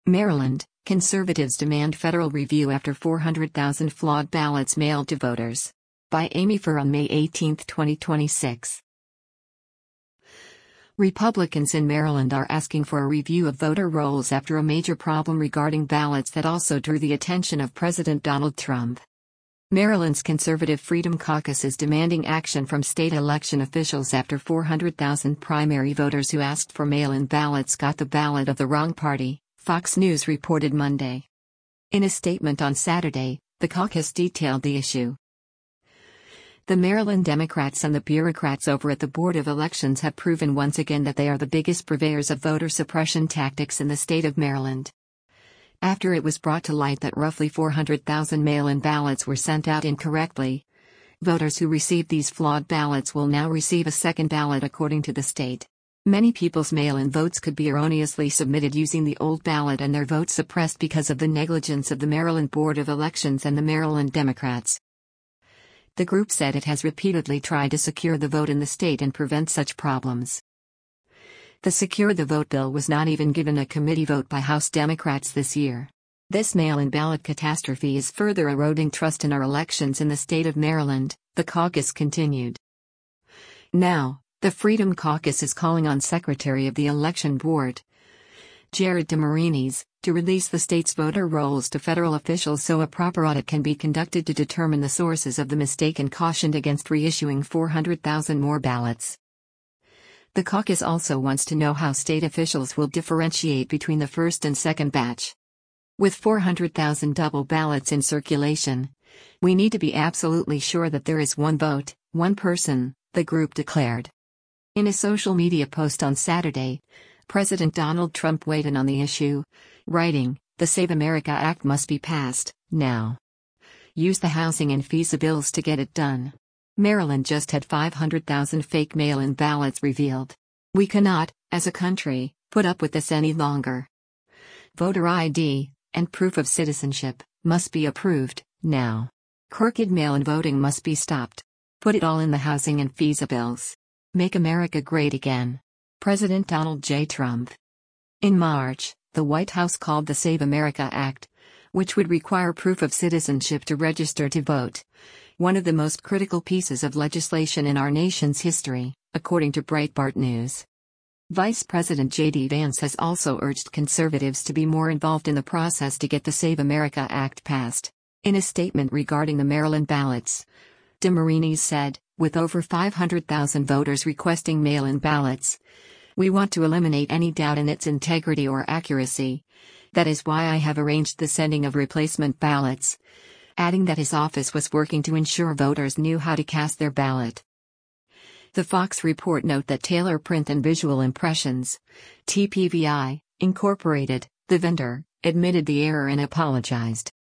Maryland, conservatives demand federal review after 400,000 flawed ballots mailed to voters. By Amy Furr on May 18, 2026. Republicans in Maryland are asking for a review of voter rolls after a major problem regarding ballots that also drew the attention of President Donald Trump. Maryland's Conservative Freedom Caucus is demanding action from state election officials after 400,000 primary voters who asked for mail-in ballots got the ballot of the wrong party, Fox News reported Monday. In a statement on Saturday, the caucus detailed the issue. The Maryland Democrats and the bureaucrats over at the Board of Elections have proven once again that they are the biggest purveyors of voter suppression tactics in the state of Maryland. After it was brought to light that roughly 400,000 mail-in ballots were sent out incorrectly, voters who received these flawed ballots will now receive a second ballot according to the state. Many people's mail-in votes could be erroneously submitted using the old ballot and their votes suppressed because of the negligence of the Maryland Board of Elections and the Maryland Democrats. The group said it has repeatedly tried to secure the vote in the state and prevent such problems. The Secure the Vote bill was not even given a committee vote by House Democrats this year. This mail-in ballot catastrophe is further eroding trust in our elections in the state of Maryland, the caucus continued. Now, the Freedom Caucus is calling on Secretary of the Election Board, Jared DeMarinis, to release the state's voter rolls to federal officials so a proper audit can be conducted to determine the sources of the mistake and cautioned against reissuing 400,000 more ballots. The caucus also wants to know how state officials will differentiate between the first and second batch. With 400,000 double ballots in circulation, we need to be absolutely sure that there is one vote, one person, the group declared. In a social media post on Saturday, President Donald Trump weighed in on the issue, writing, "The Save America Act must be passed, now. Use the housing and FISA bills to get it done. Maryland just had 500,000 fake mail-in ballots revealed. We cannot, as a country, put up with this any longer. Voter ID, and proof of citizenship, must be approved, now. Crooked mail-in voting must be stopped. Put it all in the housing and FISA bills. Make America great again." President Donald J. Trump. In March, the White House called the Save America Act, which would require proof of citizenship to register to vote, one of the most critical pieces of legislation in our nation's history, according to Breitbart News. Vice President J.D. Vance has also urged conservatives to be more involved in the process to get the Save America Act passed. In a statement regarding the Maryland ballots, DeMarinis said, "With over 500,000 voters requesting mail-in ballots, we want to eliminate any doubt in its integrity or accuracy. That is why I have arranged the sending of replacement ballots," adding that his office was working to ensure voters knew how to cast their ballot. The Fox report note that Taylor Print and Visual Impressions, TPVI, Incorporated, the vendor, admitted the error and apologized.